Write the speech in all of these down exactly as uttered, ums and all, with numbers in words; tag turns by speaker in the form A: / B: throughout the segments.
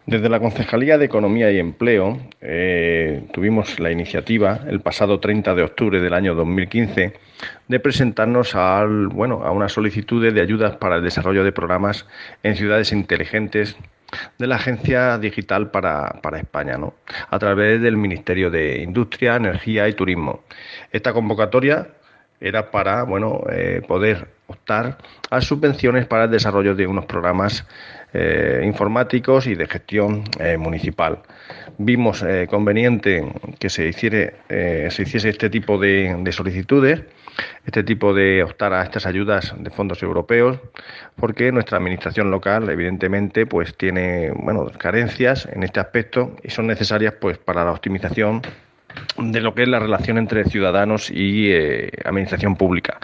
A: Desde la Concejalía de Economía y Empleo eh, tuvimos la iniciativa el pasado treinta de octubre del año dos mil quince de presentarnos al, bueno, a una solicitud de ayudas para el desarrollo de programas en ciudades inteligentes de la Agencia Digital para, para España, ¿no? A través del Ministerio de Industria, Energía y Turismo. Esta convocatoria era para, bueno, eh, poder optar a subvenciones para el desarrollo de unos programas eh, informáticos y de gestión eh, municipal. Vimos eh, conveniente que se hiciere, eh, se hiciese este tipo de, de solicitudes, este tipo de optar a estas ayudas de fondos europeos, porque nuestra administración local, evidentemente, pues tiene, bueno, carencias en este aspecto y son necesarias, pues, para la optimización de lo que es la relación entre ciudadanos y eh, administración pública.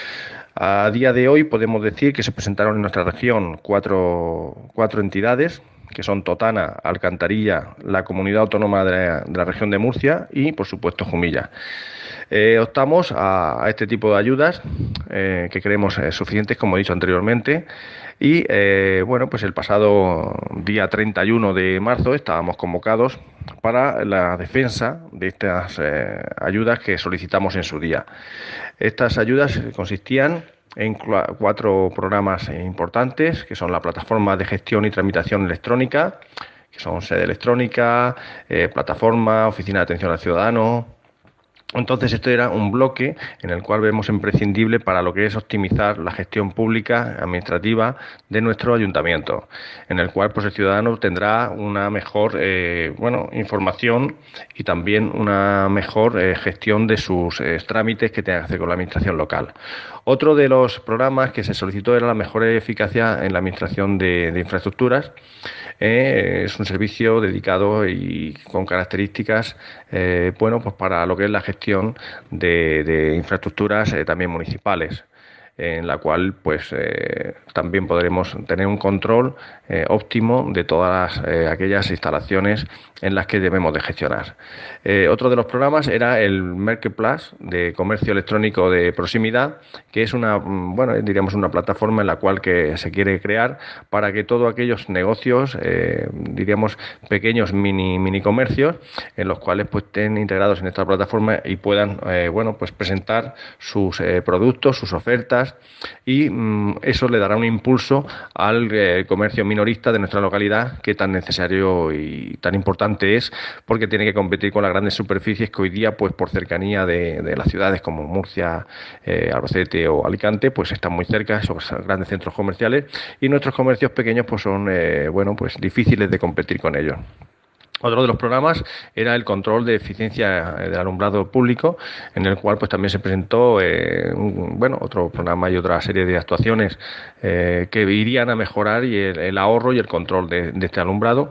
A: A día de hoy podemos decir que se presentaron en nuestra región cuatro, cuatro entidades, que son Totana, Alcantarilla, la Comunidad Autónoma de la, de la región de Murcia y, por supuesto, Jumilla. Eh, optamos a, a este tipo de ayudas eh, que creemos eh, suficientes, como he dicho anteriormente, y eh, bueno, pues el pasado día treinta y uno de marzo estábamos convocados para la defensa de estas eh, ayudas que solicitamos en su día. Estas ayudas consistían en cuatro programas importantes, que son la plataforma de gestión y tramitación electrónica, que son sede electrónica, eh, plataforma, oficina de atención al ciudadano. Entonces, esto era un bloque en el cual vemos imprescindible para lo que es optimizar la gestión pública administrativa de nuestro ayuntamiento, en el cual pues el ciudadano tendrá una mejor eh, bueno, información y también una mejor eh, gestión de sus eh, trámites que tenga que hacer con la administración local. Otro de los programas que se solicitó era la mejor eficacia en la administración de, de infraestructuras. Eh, es un servicio dedicado y con características eh, bueno, pues para lo que es la gestión de, de infraestructuras eh, también municipales, en la cual pues eh, también podremos tener un control eh, óptimo de todas eh, aquellas instalaciones en las que debemos de gestionar. Eh, otro de los programas era el Marketplace de comercio electrónico de proximidad, que es una, bueno, diríamos una plataforma en la cual que se quiere crear para que todos aquellos negocios, eh, diríamos pequeños mini, mini comercios, en los cuales pues estén integrados en esta plataforma y puedan, eh, bueno, pues presentar sus eh, productos, sus ofertas, y mmm, eso le dará un impulso al eh, comercio minorista de nuestra localidad, que tan necesario y tan importante es, porque tiene que competir con las grandes superficies que hoy día, pues por cercanía de, de las ciudades como Murcia, eh, Albacete o Alicante, pues están muy cerca, esos grandes centros comerciales, y nuestros comercios pequeños pues son eh, bueno, pues difíciles de competir con ellos. Otro de los programas era el control de eficiencia del alumbrado público, en el cual pues también se presentó eh, un, bueno, otro programa y otra serie de actuaciones eh, que irían a mejorar y el, el ahorro y el control de, de este alumbrado.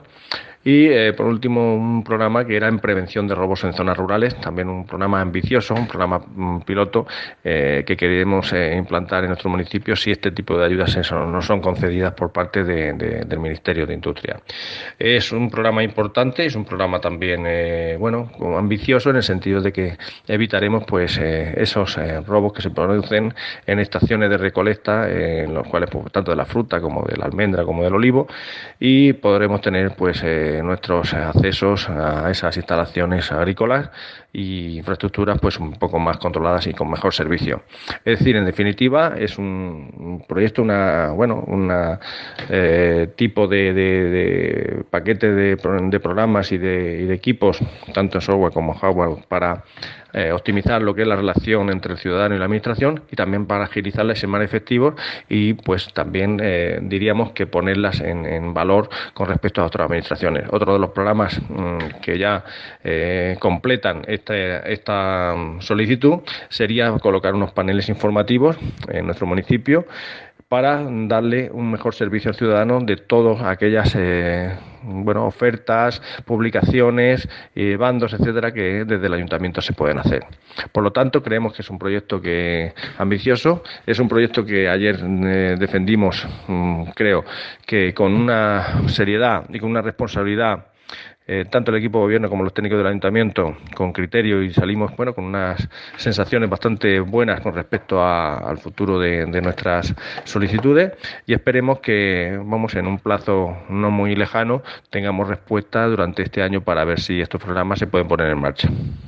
A: Y eh, por último, un programa que era en prevención de robos en zonas rurales, también un programa ambicioso, un programa um, piloto eh, que queremos eh, implantar en nuestro municipio si este tipo de ayudas eso, no son concedidas por parte de, de, del Ministerio de Industria. Es un programa importante, es un programa también eh, bueno, ambicioso, en el sentido de que evitaremos pues eh, esos eh, robos que se producen en estaciones de recolecta, eh, en los cuales pues, tanto de la fruta como de la almendra como del olivo, y podremos tener pues eh, nuestros accesos a esas instalaciones agrícolas y infraestructuras pues un poco más controladas y con mejor servicio. Es decir, en definitiva, es un, un proyecto, una bueno, una eh, tipo de, de, de paquete de, de programas y de, y de equipos, tanto en software como hardware, para eh, optimizar lo que es la relación entre el ciudadano y la administración, y también para agilizarlas y ser más efectivos, y pues también eh, diríamos que ponerlas en, en valor con respecto a otras administraciones. Otro de los programas mmm, que ya eh, completan este, esta solicitud sería colocar unos paneles informativos en nuestro municipio para darle un mejor servicio al ciudadano de todas aquellas eh, bueno, ofertas, publicaciones, eh, bandos, etcétera, que desde el ayuntamiento se pueden hacer. Por lo tanto, creemos que es un proyecto que ambicioso, es un proyecto que ayer eh, defendimos, mmm, creo, que con una seriedad y con una responsabilidad eh, tanto el equipo de gobierno como los técnicos del ayuntamiento con criterio y salimos bueno con unas sensaciones bastante buenas con respecto a, al futuro de, de nuestras solicitudes y esperemos que vamos en un plazo no muy lejano tengamos respuesta durante este año para ver si estos programas se pueden poner en marcha.